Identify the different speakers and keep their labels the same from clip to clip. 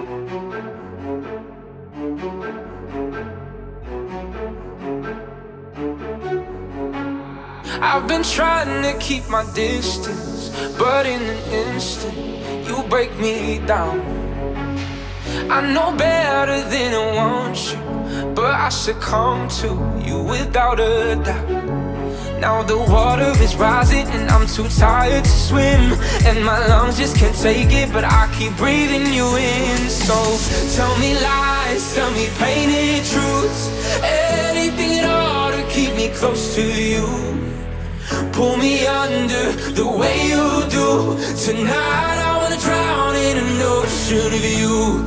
Speaker 1: I've been trying to keep my distance, but in an instant, you break me down. I know better than I want you, but I succumb to you without a doubt. Now the water is rising and I'm too tired to swim, and my lungs just can't take it, but I keep breathing you in. So tell me lies, tell me painted truths, anything at all to keep me close to you. Pull me under the way you do. Tonight I wanna drown in an ocean of you.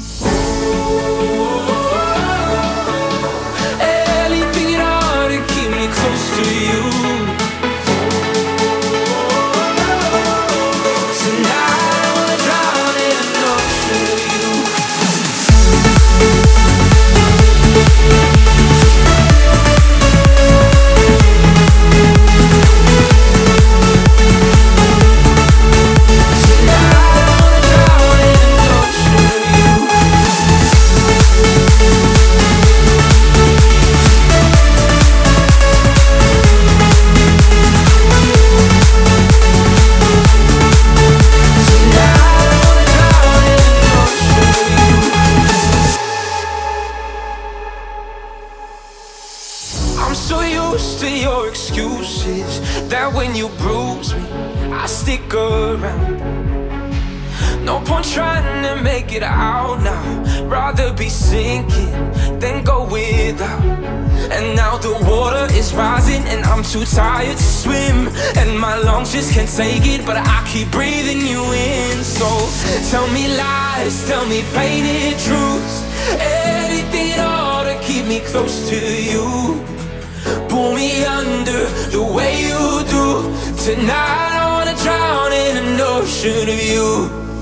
Speaker 1: Anything at all to keep me close to you. Tonight I wanna drown in an ocean of you. I'm so used to your excuses that when you bruise me, I stick around. No point trying to make it out now. Rather be sinking than go without. And now the water is rising and I'm too tired to swim, and my lungs just can't take it, but I keep breathing you in. So tell me lies, tell me painted truths, anything at all to keep me close to you. Pull me under the way you do. Tonight I wanna drown in an ocean of you.